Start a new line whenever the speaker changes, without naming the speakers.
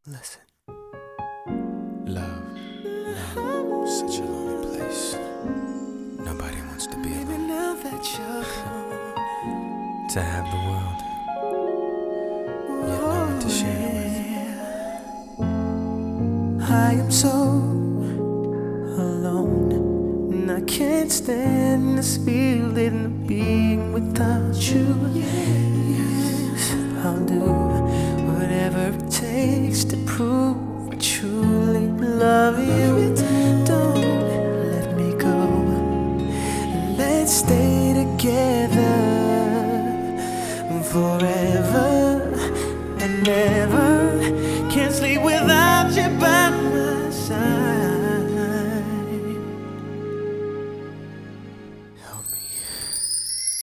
Listen. Love, such a lonely place. Nobody wants to be alone.
Now that you're gone,
To have the world, yet no one to share it with.
I am so alone, and I can't stand this feeling of being without you. Yes, I'll do whatever it takes to prove I truly love you. Don't let me go. Let's stay together forever.